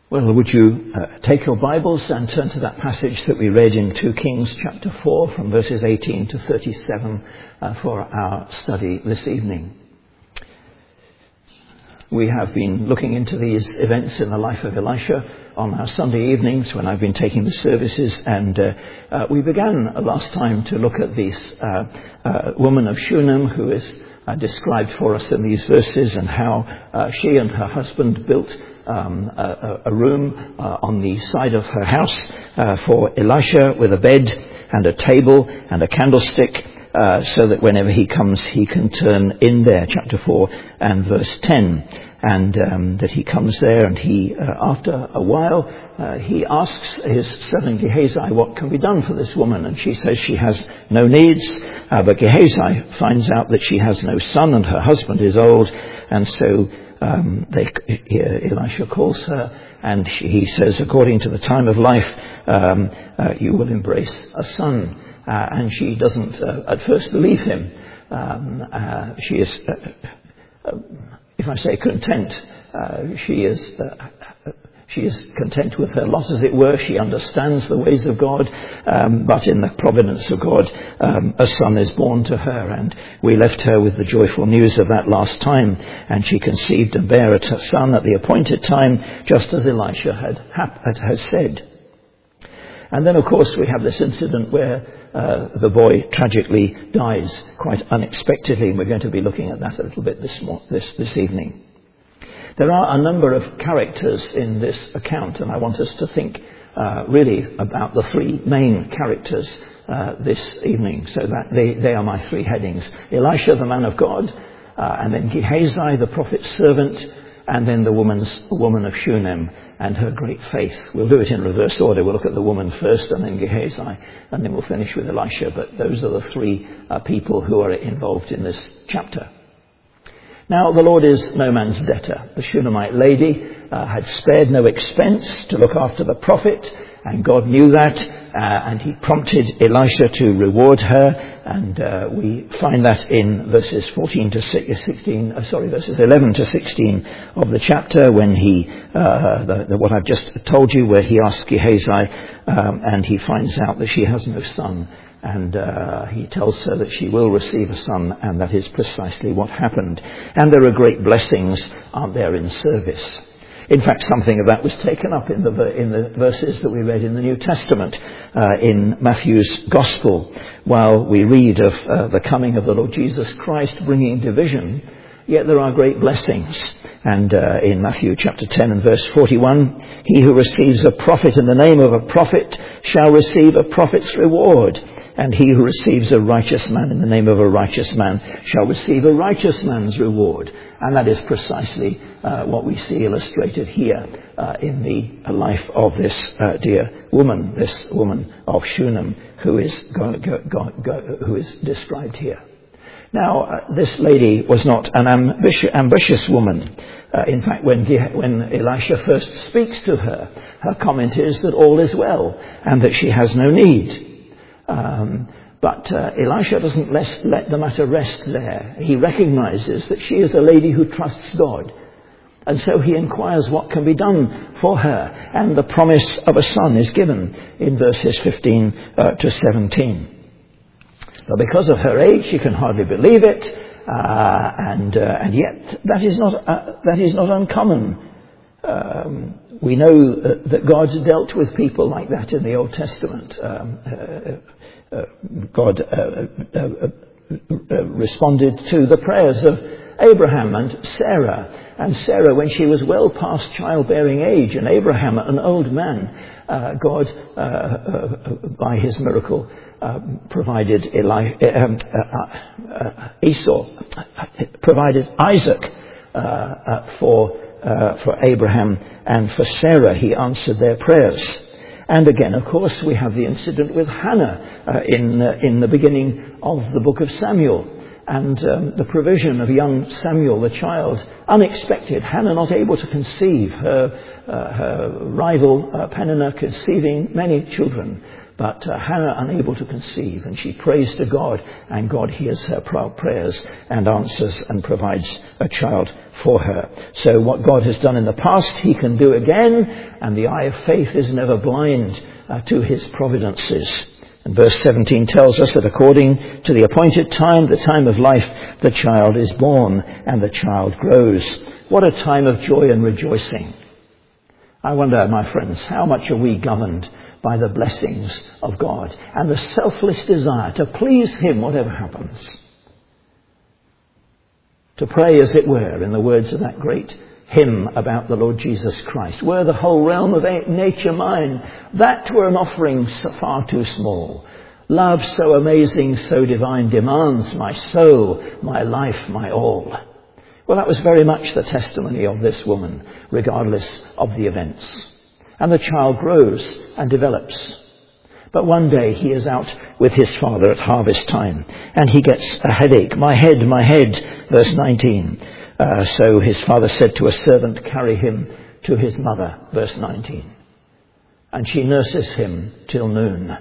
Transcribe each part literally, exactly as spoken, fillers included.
Well, would you uh, take your Bibles and turn to that passage that we read in Second Kings chapter four from verses eighteen to thirty-seven uh, for our study this evening. We have been looking into these events in the life of Elisha on our Sunday evenings when I've been taking the services, and uh, uh, we began last time to look at this uh, uh, woman of Shunem who is uh, described for us in these verses, and how uh, she and her husband built Um, a, a room uh, on the side of her house uh, for Elisha, with a bed and a table and a candlestick, uh, so that whenever he comes he can turn in there. Chapter four and verse ten. And um, that he comes there, and he, uh, after a while, uh, he asks his servant Gehazi, what can be done for this woman? And she says she has no needs. Uh, but Gehazi finds out that she has no son and her husband is old. And so Um, they, uh, Elisha calls her, and she, he says, according to the time of life, um, uh, you will embrace a son. Uh, and she doesn't uh, at first believe him. Um, uh, she is, uh, uh, if I say content, uh, she is uh, she is content with her lot, as it were. She understands the ways of God, um, but in the providence of God, um, a son is born to her, and we left her with the joyful news of that last time. And she conceived and bare a son at the appointed time, just as Elisha had, had said. And then, of course, we have this incident where uh, the boy tragically dies quite unexpectedly, and we're going to be looking at that a little bit this this, this evening. There are a number of characters in this account, and I want us to think uh, really about the three main characters uh, this evening. So that they, they are my three headings: Elisha, the man of God, uh, and then Gehazi, the prophet's servant, and then the woman's woman of Shunem and her great faith. We'll do it in reverse order. We'll look at the woman first, and then Gehazi, and then we'll finish with Elisha. But those are the three uh, people who are involved in this chapter. Now, the Lord is no man's debtor. The Shunammite lady uh, had spared no expense to look after the prophet, and God knew that, uh, and he prompted Elisha to reward her, and uh, we find that in verses fourteen to sixteen, uh, sorry, verses eleven to sixteen of the chapter, when he, uh, the, the, what I've just told you, where he asks Gehazi, um, and he finds out that she has no son. And uh, he tells her that she will receive a son, and that is precisely what happened. And there are great blessings, aren't there, in service. In fact, something of that was taken up in the in the verses that we read in the New Testament, uh, in Matthew's Gospel, while we read of uh, the coming of the Lord Jesus Christ bringing division. Yet there are great blessings. And uh, in Matthew chapter ten and verse forty-one, he who receives a prophet in the name of a prophet shall receive a prophet's reward. And he who receives a righteous man in the name of a righteous man shall receive a righteous man's reward. And that is precisely uh, what we see illustrated here uh, in the life of this uh, dear woman, this woman of Shunem, who is go, go, go, go, who is described here. Now, uh, this lady was not an ambitious, ambitious woman. Uh, in fact, when, when Elisha first speaks to her, her comment is that all is well and that she has no need. Um, but uh, Elisha doesn't let, let the matter rest there. He recognizes that she is a lady who trusts God. And so he inquires what can be done for her. And the promise of a son is given in verses fifteen uh, to seventeen. But because of her age, she can hardly believe it. Uh, and, uh, and yet that is not, uh, that is not uncommon. Um, we know uh, that God's dealt with people like that in the Old Testament. Um, uh, uh, God uh, uh, uh, uh, responded to the prayers of Abraham and Sarah. And Sarah, when she was well past childbearing age, and Abraham, an old man, uh, God, uh, uh, by his miracle, uh, provided Eli, uh, um, uh, uh, Esau, uh, provided Isaac uh, uh, for Uh, for Abraham and for Sarah. He answered their prayers. And again, of course, we have the incident with Hannah uh, in uh, in the beginning of the book of Samuel, and um, the provision of young Samuel, the child, unexpected. Hannah not able to conceive, her, uh, her rival uh, Peninnah conceiving many children. But uh, Hannah unable to conceive, and she prays to God, and God hears her prayers and answers and provides a child for her. So what God has done in the past, he can do again, and the eye of faith is never blind uh, to his providences. And verse seventeen tells us that according to the appointed time, the time of life, the child is born and the child grows. What a time of joy and rejoicing. I wonder, my friends, how much are we governed by the blessings of God and the selfless desire to please him whatever happens? To pray, as it were, in the words of that great hymn about the Lord Jesus Christ, were the whole realm of nature mine, that were an offering so far too small. Love so amazing, so divine, demands my soul, my life, my all. Well, that was very much the testimony of this woman, regardless of the events. And the child grows and develops. But one day he is out with his father at harvest time, and he gets a headache. My head, my head, verse nineteen. Uh, so his father said to a servant, carry him to his mother, verse nineteen. And she nurses him till noon.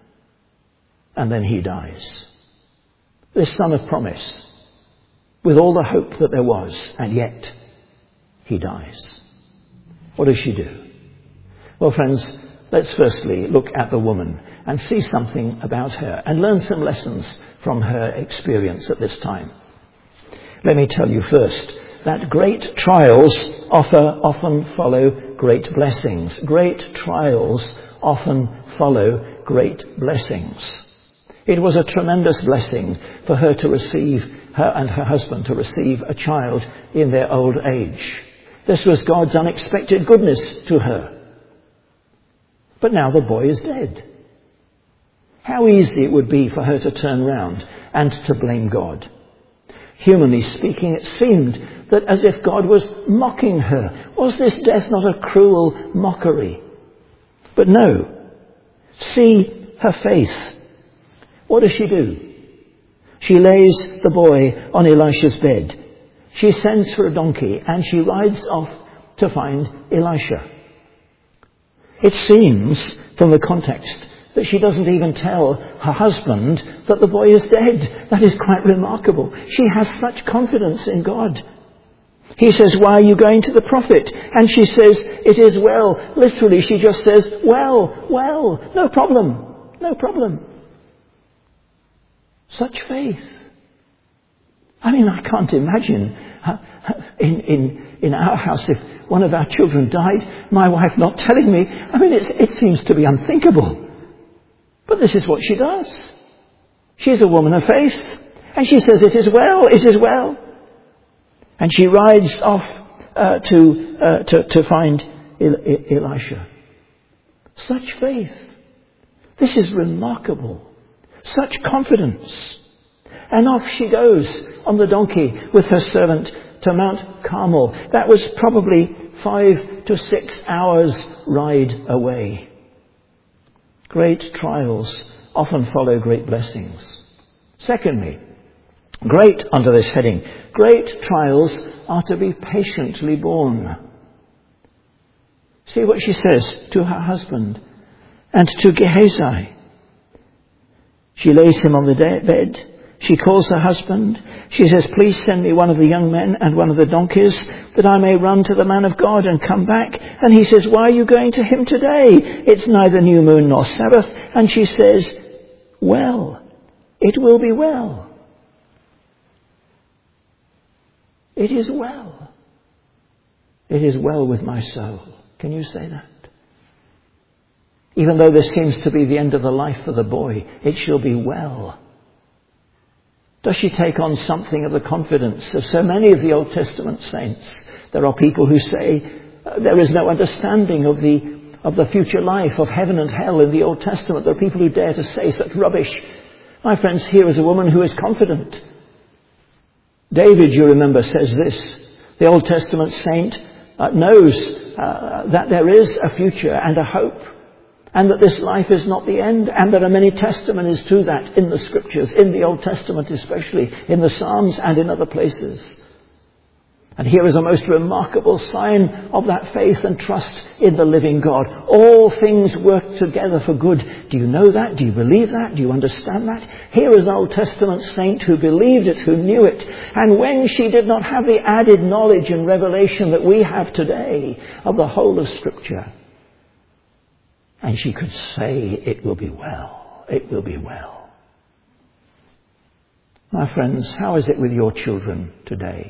And then he dies. This son of promise, with all the hope that there was, and yet he dies. What does she do? Well, friends, let's firstly look at the woman and see something about her and learn some lessons from her experience at this time. Let me tell you first that great trials offer, often follow great blessings. Great trials often follow great blessings. It was a tremendous blessing for her to receive, her and her husband to receive a child in their old age. This was God's unexpected goodness to her. But now the boy is dead. How easy it would be for her to turn round and to blame God. Humanly speaking, it seemed that as if God was mocking her. Was this death not a cruel mockery? But no. See her faith. What does she do? She lays the boy on Elisha's bed. She sends for a donkey and she rides off to find Elisha. It seems from the context that she doesn't even tell her husband that the boy is dead. That is quite remarkable. She has such confidence in God. He says, why are you going to the prophet? And she says, it is well. Literally, she just says, well, well, no problem, no problem. Such faith. I mean, I can't imagine in, in, in our house if one of our children died, my wife not telling me. I mean, it's, it seems to be unthinkable. But this is what she does. She's a woman of faith. And she says, it is well, it is well. And she rides off uh, to, uh, to to find El- Elisha. Such faith. This is remarkable. Such confidence. And off she goes on the donkey with her servant to Mount Carmel. That was probably five to six hours ride away. Great trials often follow great blessings. Secondly, great under this heading, great trials are to be patiently borne. See what she says to her husband and to Gehazi. She lays him on the bed. She calls her husband. She says, please send me one of the young men and one of the donkeys that I may run to the man of God and come back. And he says, why are you going to him today? It's neither new moon nor Sabbath. And she says, well, it will be well. It is well. It is well with my soul. Can you say that? Even though this seems to be the end of the life for the boy, it shall be well. Does she take on something of the confidence of so many of the Old Testament saints? There are people who say uh, there is no understanding of the of the future life, of heaven and hell in the Old Testament. There are people who dare to say such rubbish. My friends, here is a woman who is confident. David, you remember, says this. The Old Testament saint uh, knows uh, that there is a future and a hope. And that this life is not the end. And there are many testimonies to that in the Scriptures, in the Old Testament especially, in the Psalms and in other places. And here is a most remarkable sign of that faith and trust in the living God. All things work together for good. Do you know that? Do you believe that? Do you understand that? Here is an Old Testament saint who believed it, who knew it. And when she did not have the added knowledge and revelation that we have today of the whole of Scripture, and she could say, it will be well. It will be well. My friends, how is it with your children today?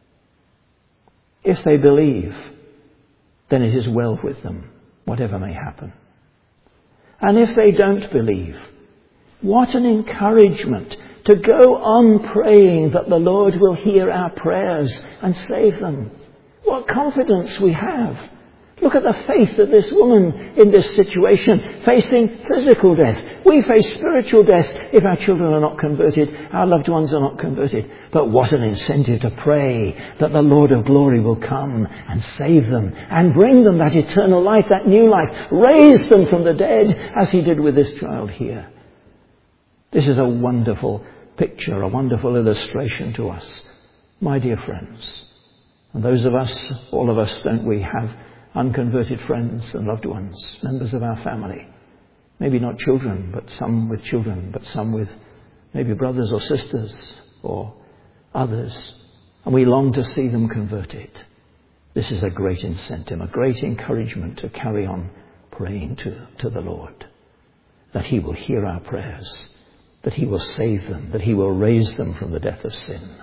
If they believe, then it is well with them, whatever may happen. And if they don't believe, what an encouragement to go on praying that the Lord will hear our prayers and save them. What confidence we have. Look at the faith of this woman in this situation, facing physical death. We face spiritual death if our children are not converted, our loved ones are not converted. But what an incentive to pray that the Lord of glory will come and save them and bring them that eternal life, that new life, raise them from the dead as he did with this child here. This is a wonderful picture, a wonderful illustration to us, my dear friends. And those of us, all of us, don't we, have unconverted friends and loved ones, members of our family. Maybe not children, but some with children, but some with maybe brothers or sisters or others. And we long to see them converted. This is a great incentive, a great encouragement to carry on praying to, to the Lord. That he will hear our prayers, that he will save them, that he will raise them from the death of sin.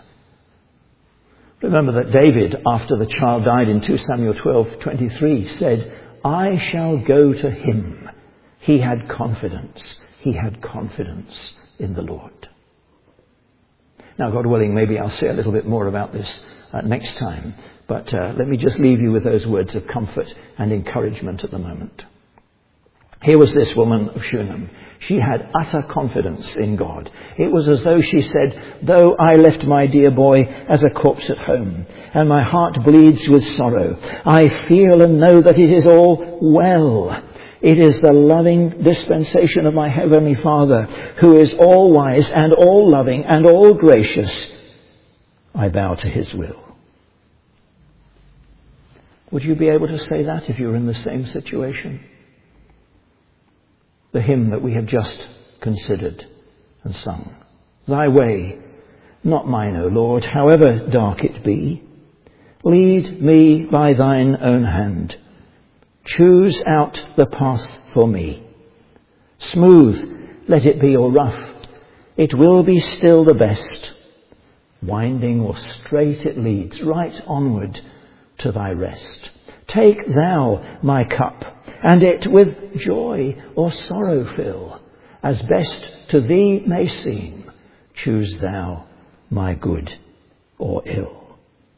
Remember that David, after the child died in Second Samuel twelve twenty-three, said, I shall go to him. He had confidence. He had confidence in the Lord. Now, God willing, maybe I'll say a little bit more about this uh, next time. But uh, let me just leave you with those words of comfort and encouragement at the moment. Here was this woman of Shunem. She had utter confidence in God. It was as though she said, though I left my dear boy as a corpse at home, and my heart bleeds with sorrow, I feel and know that it is all well. It is the loving dispensation of my Heavenly Father, who is all wise and all loving and all gracious. I bow to his will. Would you be able to say that if you were in the same situation? The hymn that we have just considered and sung. Thy way, not mine, O Lord, however dark it be. Lead me by thine own hand. Choose out the path for me. Smooth, let it be, or rough. It will be still the best. Winding or straight it leads, right onward to thy rest. Take thou my cup, and it with joy or sorrow fill, as best to thee may seem. Choose thou my good or ill.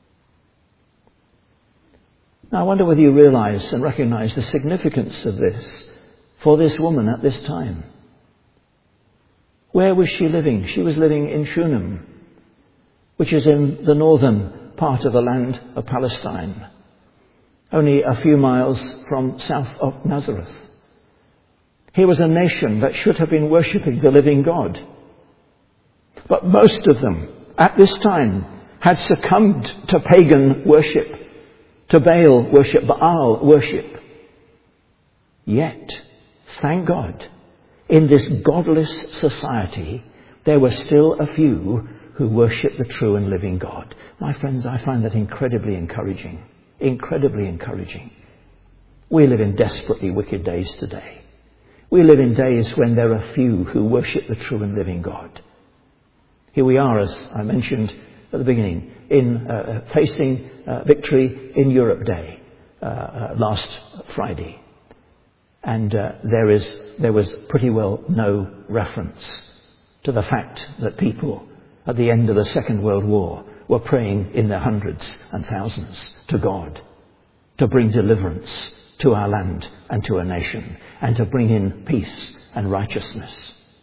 Now I wonder whether you realize and recognize the significance of this for this woman at this time. Where was she living? She was living in Shunem, which is in the northern part of the land of Palestine, only a few miles from south of Nazareth. Here was a nation that should have been worshipping the living God. But most of them, at this time, had succumbed to pagan worship, to Baal worship, Baal worship. Yet, thank God, in this godless society, there were still a few who worship the true and living God. My friends, I find that incredibly encouraging. Incredibly encouraging. We live in desperately wicked days today. We live in days when there are few who worship the true and living God. Here we are, as I mentioned at the beginning, in uh, facing uh, Victory in Europe Day uh, uh, last Friday. And uh, there is there was pretty well no reference to the fact that people at the end of the Second World War were praying in their hundreds and thousands to God to bring deliverance to our land and to our nation and to bring in peace and righteousness.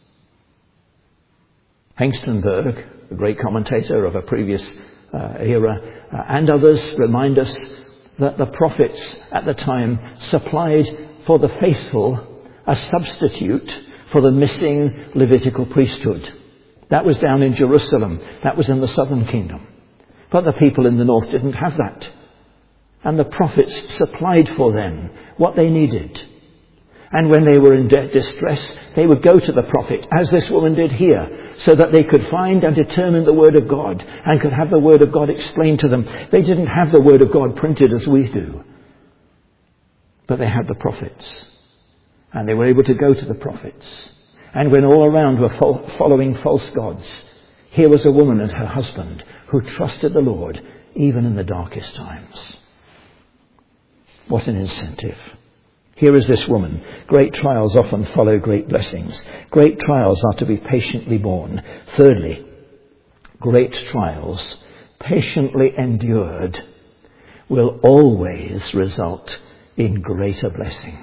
Hengstenberg, a great commentator of a previous uh, era, uh, and others remind us that the prophets at the time supplied for the faithful a substitute for the missing Levitical priesthood. That was down in Jerusalem. That was in the southern kingdom. But the people in the north didn't have that. And the prophets supplied for them what they needed. And when they were in de- distress, they would go to the prophet, as this woman did here, so that they could find and determine the Word of God and could have the Word of God explained to them. They didn't have the Word of God printed as we do, but they had the prophets. And they were able to go to the prophets. And when all around were fo- following false gods, here was a woman and her husband who trusted the Lord even in the darkest times. What an incentive. Here is this woman. Great trials often follow great blessings. Great trials are to be patiently borne. Thirdly, great trials, patiently endured, will always result in greater blessings.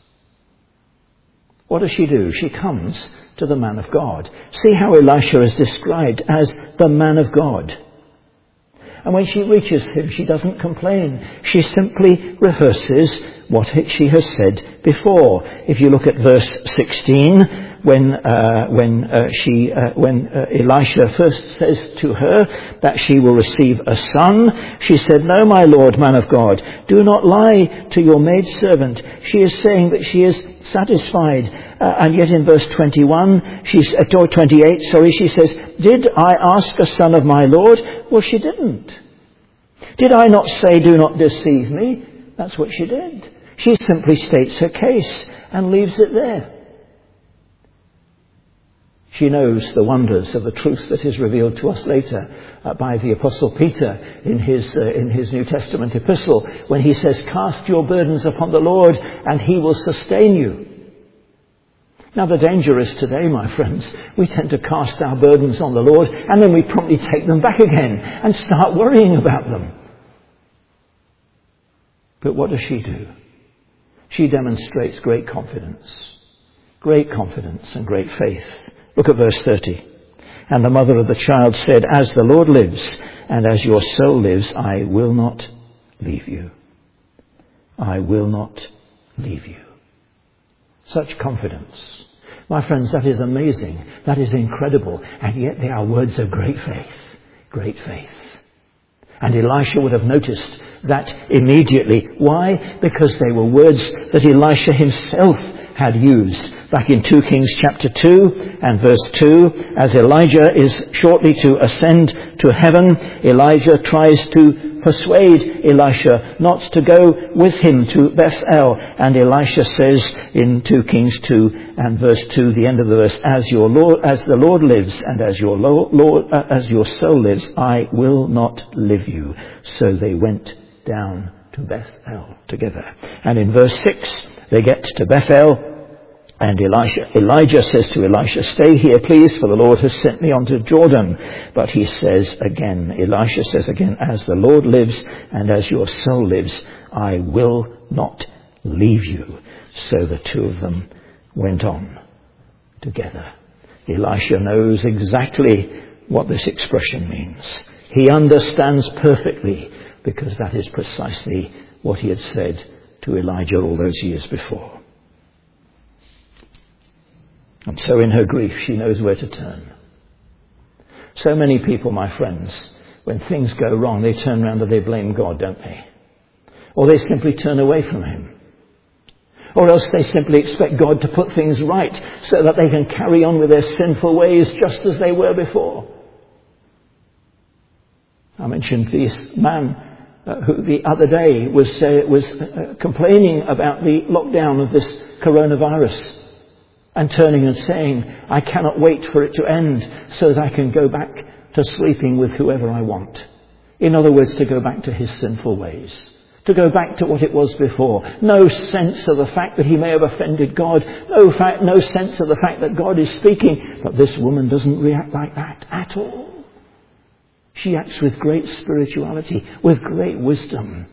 What does she do? She comes to the man of God. See how Elisha is described as the man of God. And when she reaches him, she doesn't complain. She simply rehearses what she has said before. If you look at verse sixteen, when uh, when uh, she uh, when uh, Elisha first says to her that she will receive a son, she said, "No, my lord, man of God, do not lie to your maidservant." She is saying that she is satisfied, uh, and yet in verse twenty-one, she's uh, twenty-eight. Sorry, she says, "Did I ask a son of my lord?" Well, she didn't. Did I not say, "Do not deceive me"? That's what she did. She simply states her case and leaves it there. She knows the wonders of the truth that is revealed to us later uh, by the Apostle Peter in his uh, in his New Testament epistle, when he says, "Cast your burdens upon the Lord and he will sustain you." Now the danger is today, my friends, we tend to cast our burdens on the Lord and then we promptly take them back again and start worrying about them. But what does she do? She demonstrates great confidence. Great confidence and great faith. Look at verse thirty. And the mother of the child said, "As the Lord lives, and as your soul lives, I will not leave you. I will not leave you." Such confidence. My friends, that is amazing. That is incredible. And yet they are words of great faith. Great faith. And Elisha would have noticed that immediately. Why? Because they were words that Elisha himself had used. Back in Second Kings chapter two and verse two, as Elijah is shortly to ascend to heaven, Elijah tries to persuade Elisha not to go with him to Bethel. And Elisha says in Second Kings two and verse two, the end of the verse, "As your Lord, as the Lord lives, and as your Lord, Lord uh, as your soul lives, I will not leave you." So they went down to Bethel together. And in verse six, they get to Bethel. And Elisha, Elijah says to Elisha, "Stay here, please, for the Lord has sent me onto Jordan." But he says again, Elisha says again, "As the Lord lives and as your soul lives, I will not leave you." So the two of them went on together. Elisha knows exactly what this expression means. He understands perfectly, because that is precisely what he had said to Elijah all those years before. And so in her grief, she knows where to turn. So many people, my friends, when things go wrong, they turn around and they blame God, don't they? Or they simply turn away from him. Or else they simply expect God to put things right so that they can carry on with their sinful ways just as they were before. I mentioned this man uh, who the other day was, uh, was uh, complaining about the lockdown of this coronavirus. And turning and saying, "I cannot wait for it to end so that I can go back to sleeping with whoever I want." In other words, to go back to his sinful ways. To go back to what it was before. No sense of the fact that he may have offended God. No fact, no sense of the fact that God is speaking. But this woman doesn't react like that at all. She acts with great spirituality, with great wisdom.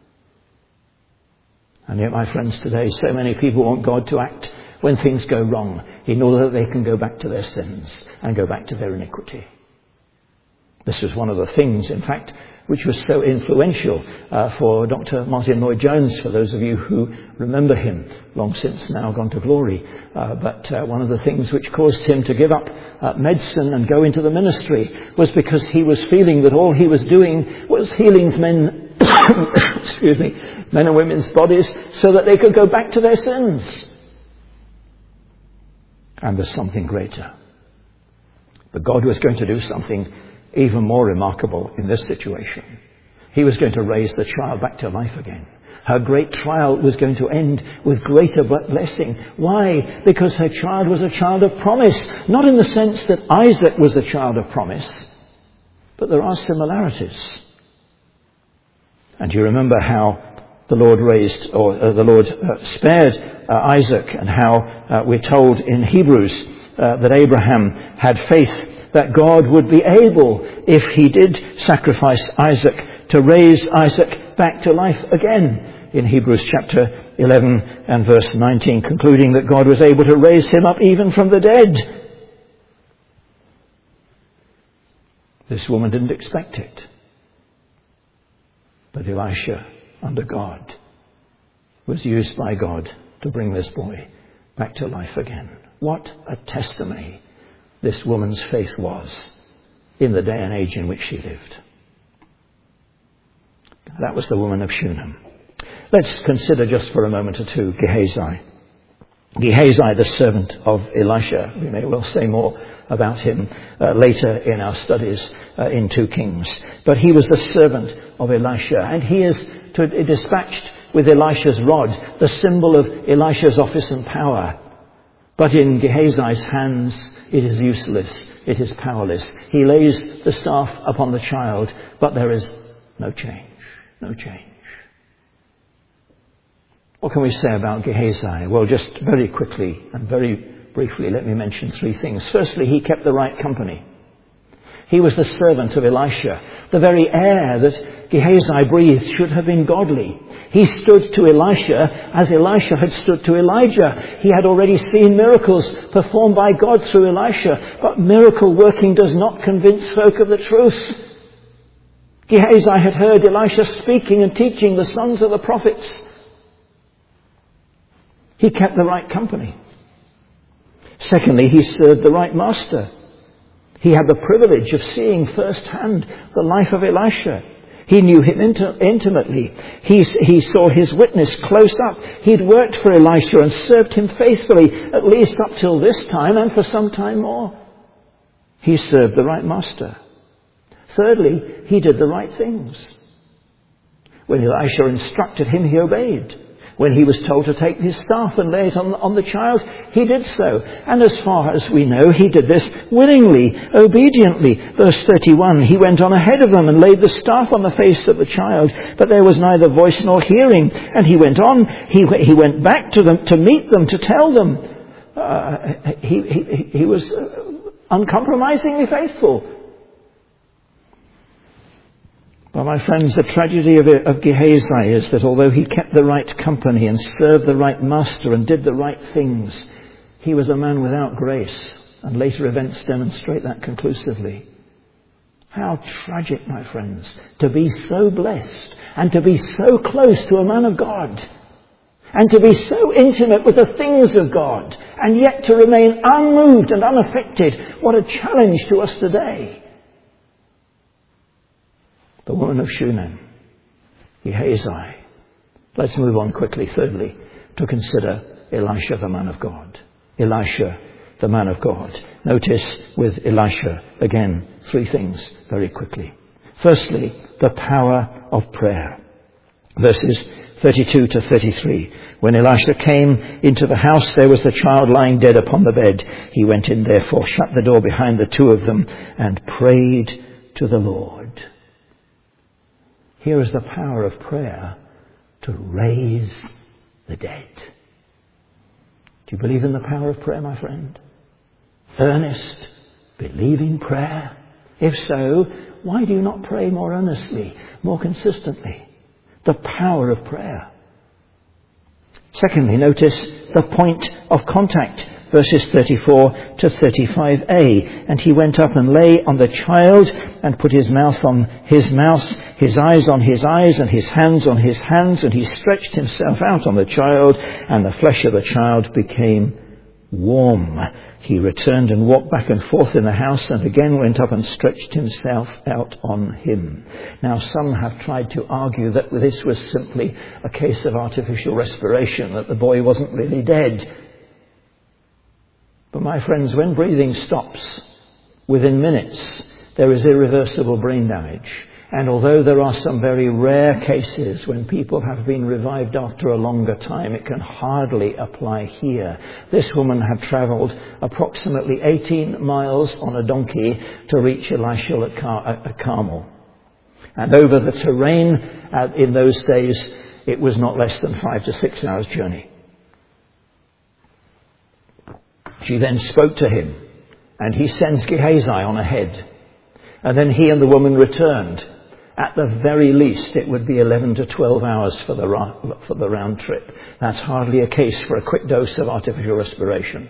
And yet, my friends, today, so many people want God to act when things go wrong, in order that they can go back to their sins and go back to their iniquity. This was one of the things, in fact, which was so influential uh, for Doctor Martin Lloyd-Jones, for those of you who remember him, long since now gone to glory. Uh, but uh, one of the things which caused him to give up uh, medicine and go into the ministry was because he was feeling that all he was doing was healing men, excuse me, men and women's bodies so that they could go back to their sins. And there's something greater. But God was going to do something even more remarkable in this situation. He was going to raise the child back to life again. Her great trial was going to end with greater blessing. Why? Because her child was a child of promise. Not in the sense that Isaac was a child of promise, but there are similarities. And you remember how the Lord raised, or uh, the Lord uh, spared uh, Isaac, and how uh, we're told in Hebrews uh, that Abraham had faith that God would be able, if he did sacrifice Isaac, to raise Isaac back to life again. In Hebrews chapter eleven and verse nineteen, concluding that God was able to raise him up even from the dead. This woman didn't expect it. But Elisha, under God, was used by God to bring this boy back to life again. What a testimony this woman's faith was in the day and age in which she lived. That was the woman of Shunem. Let's consider just for a moment or two Gehazi. Gehazi, the servant of Elisha. We may well say more about him uh, later in our studies uh, in two Kings. But he was the servant of Elisha, and he is to, dispatched with Elisha's rod, the symbol of Elisha's office and power. But in Gehazi's hands, it is useless. It is powerless. He lays the staff upon the child, but there is no change. No change. What can we say about Gehazi? Well, just very quickly and very briefly, let me mention three things. Firstly, he kept the right company. He was the servant of Elisha. The very air that Gehazi breathed should have been godly. He stood to Elisha as Elisha had stood to Elijah. He had already seen miracles performed by God through Elisha, but miracle working does not convince folk of the truth. Gehazi had heard Elisha speaking and teaching the sons of the prophets. He kept the right company. Secondly, he served the right master. He had the privilege of seeing firsthand the life of Elisha. He knew him int- intimately. He, he saw his witness close up. He'd worked for Elisha and served him faithfully, at least up till this time and for some time more. He served the right master. Thirdly, he did the right things. When Elisha instructed him, he obeyed. When he was told to take his staff and lay it on, on the child, he did so. And as far as we know, he did this willingly, obediently. Verse thirty-one, he went on ahead of them and laid the staff on the face of the child, but there was neither voice nor hearing. And he went on, he, he went back to them to meet them, to tell them. Uh, he, he, he was uncompromisingly faithful. But my friends, the tragedy of, of Gehazi is that although he kept the right company and served the right master and did the right things, he was a man without grace. And later events demonstrate that conclusively. How tragic, my friends, to be so blessed and to be so close to a man of God and to be so intimate with the things of God and yet to remain unmoved and unaffected. What a challenge to us today. The woman of Shunem, Gehazi. Let's move on quickly, thirdly, to consider Elisha, the man of God. Elisha, the man of God. Notice with Elisha, again, three things very quickly. Firstly, the power of prayer. Verses thirty-two to thirty-three. When Elisha came into the house, there was the child lying dead upon the bed. He went in, therefore, shut the door behind the two of them, and prayed to the Lord. Here is the power of prayer to raise the dead. Do you believe in the power of prayer, my friend? Earnest, believing prayer? If so, why do you not pray more earnestly, more consistently? The power of prayer. Secondly, notice the point of contact. verses thirty-four to thirty-five a. And he went up and lay on the child and put his mouth on his mouth, his eyes on his eyes, and his hands on his hands. And he stretched himself out on the child, and the flesh of the child became warm. He returned and walked back and forth in the house, and again went up and stretched himself out on him. Now, some have tried to argue that this was simply a case of artificial respiration, that the boy wasn't really dead. But my friends, when breathing stops, within minutes, there is irreversible brain damage. And although there are some very rare cases when people have been revived after a longer time, it can hardly apply here. This woman had travelled approximately eighteen miles on a donkey to reach Elisha at, Car- at Carmel. And over the terrain uh, in those days, it was not less than five to six hours journey. She then spoke to him, and he sends Gehazi on ahead. And then he and the woman returned. At the very least, it would be eleven to twelve hours for the, ra- for the round trip. That's hardly a case for a quick dose of artificial respiration.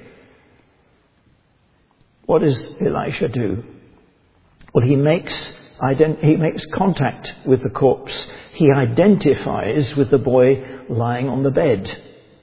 What does Elisha do? Well, he makes, ident- he makes contact with the corpse. He identifies with the boy lying on the bed.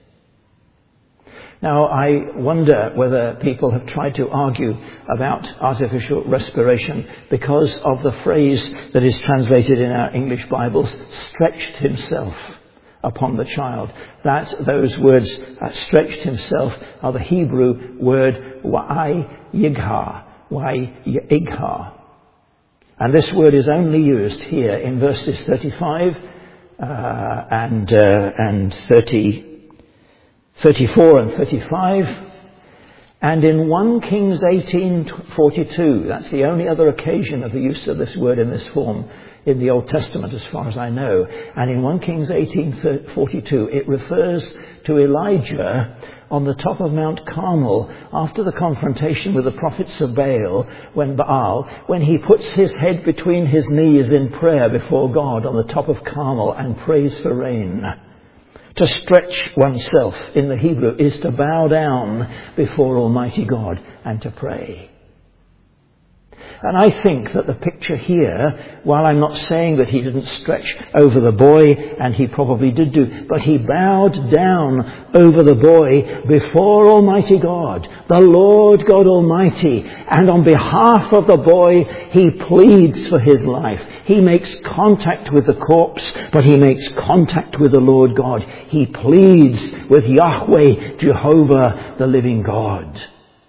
Now, I wonder whether people have tried to argue about artificial respiration because of the phrase that is translated in our English Bibles, stretched himself upon the child. That, those words, uh, stretched himself, are the Hebrew word wa'ai yigha, wa'ai yigha. And this word is only used here in verses thirty-five uh, and, uh, and thirty. thirty-four and thirty-five, and in First Kings eighteen forty-two. That's the only other occasion of the use of this word in this form in the Old Testament, as far as I know. And in First Kings eighteen forty-two, it refers to Elijah on the top of Mount Carmel after the confrontation with the prophets of Baal, when Baal, when he puts his head between his knees in prayer before God on the top of Carmel and prays for rain. To stretch oneself in the Hebrew is to bow down before Almighty God and to pray. And I think that the picture here, while I'm not saying that he didn't stretch over the boy, and he probably did do, but he bowed down over the boy before Almighty God, the Lord God Almighty, and on behalf of the boy, he pleads for his life. He makes contact with the corpse, but he makes contact with the Lord God. He pleads with Yahweh, Jehovah, the living God.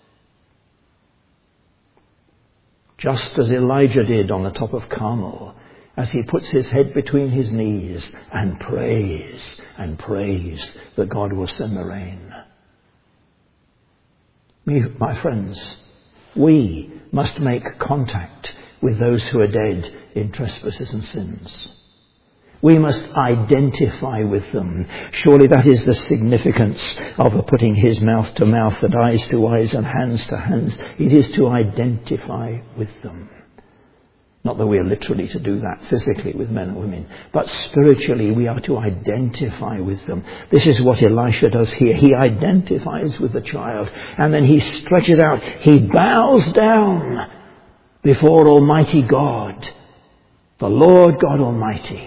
Just as Elijah did on the top of Carmel, as he puts his head between his knees and prays and prays that God will send the rain. Me, my friends, we must make contact with those who are dead in trespasses and sins. We must identify with them. Surely that is the significance of putting his mouth to mouth and eyes to eyes and hands to hands. It is to identify with them. Not that we are literally to do that physically with men and women, but spiritually we are to identify with them. This is what Elisha does here. He identifies with the child, and then he stretches out. He bows down before Almighty God, the Lord God Almighty.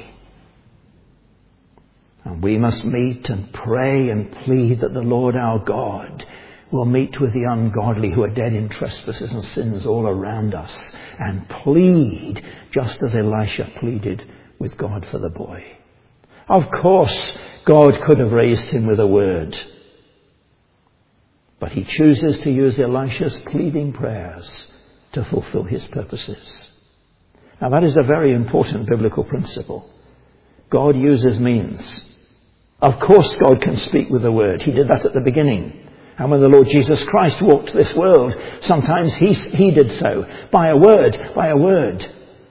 And we must meet and pray and plead that the Lord our God will meet with the ungodly who are dead in trespasses and sins all around us, and plead just as Elisha pleaded with God for the boy. Of course, God could have raised him with a word, but he chooses to use Elisha's pleading prayers to fulfill his purposes. Now that is a very important biblical principle. God uses means. Of course God can speak with a word. He did that at the beginning. And when the Lord Jesus Christ walked this world, sometimes he, he did so by a word, by a word.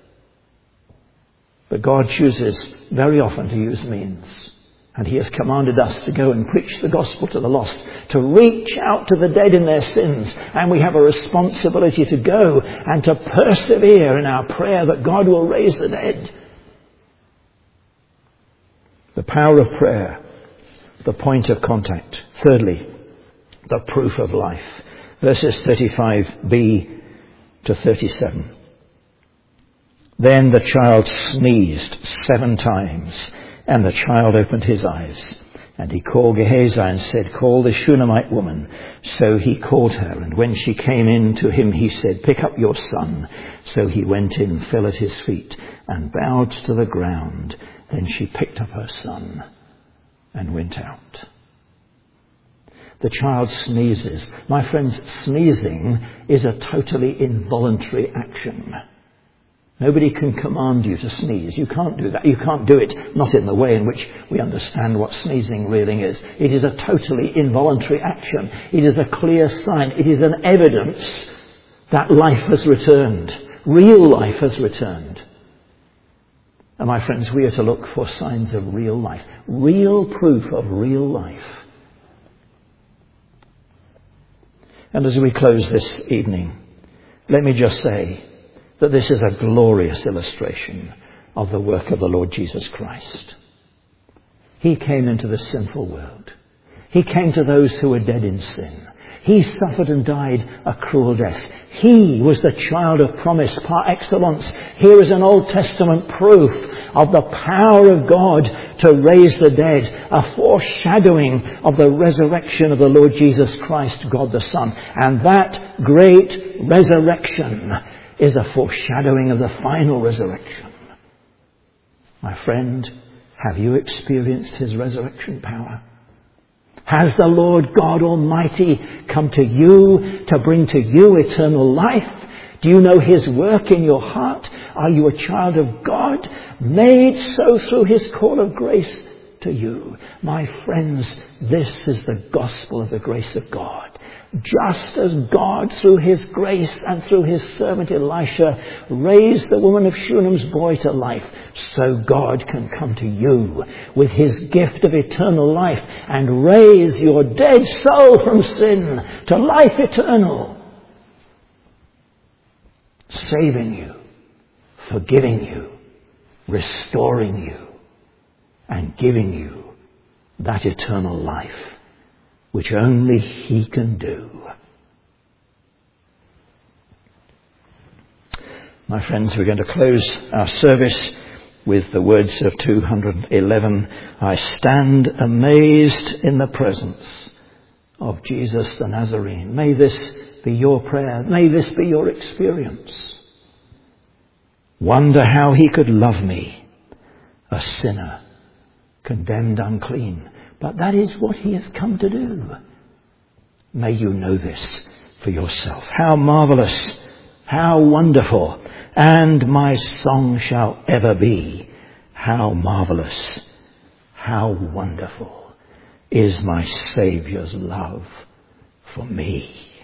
But God chooses very often to use means. And he has commanded us to go and preach the gospel to the lost, to reach out to the dead in their sins. And we have a responsibility to go and to persevere in our prayer that God will raise the dead. The power of prayer, the point of contact. Thirdly, the proof of life. Verses thirty-five b to thirty-seven. Then the child sneezed seven times, and the child opened his eyes. And he called Gehazi and said, "Call the Shunammite woman." So he called her, and when she came in to him, he said, "Pick up your son." So he went in, fell at his feet, and bowed to the ground. Then she picked up her son and went out. The child sneezes. My friends, sneezing is a totally involuntary action. Nobody can command you to sneeze. You can't do that. You can't do it, not in the way in which we understand what sneezing really is. It is a totally involuntary action. It is a clear sign. It is an evidence that life has returned. Real life has returned. And my friends, we are to look for signs of real life. Real proof of real life. And as we close this evening, let me just say that this is a glorious illustration of the work of the Lord Jesus Christ. He came into the sinful world. He came to those who were dead in sin. He suffered and died a cruel death. He was the child of promise par excellence. Here is an Old Testament proof of the power of God to raise the dead, a foreshadowing of the resurrection of the Lord Jesus Christ, God the Son. And that great resurrection is a foreshadowing of the final resurrection. My friend, have you experienced his resurrection power? Has the Lord God Almighty come to you to bring to you eternal life? Do you know his work in your heart? Are you a child of God, made so through his call of grace to you? My friends, this is the gospel of the grace of God. Just as God, through his grace and through his servant Elisha, raised the woman of Shunem's boy to life, so God can come to you with his gift of eternal life and raise your dead soul from sin to life eternal, saving you, forgiving you, restoring you, and giving you that eternal life which only he can do. My friends, we're going to close our service with the words of two hundred eleven. I stand amazed in the presence of Jesus the Nazarene. May this be your prayer. May this be your experience. Wonder how he could love me, a sinner, condemned unclean. But that is what he has come to do. May you know this for yourself. How marvelous, how wonderful, and my song shall ever be. How marvelous, how wonderful is my Saviour's love for me.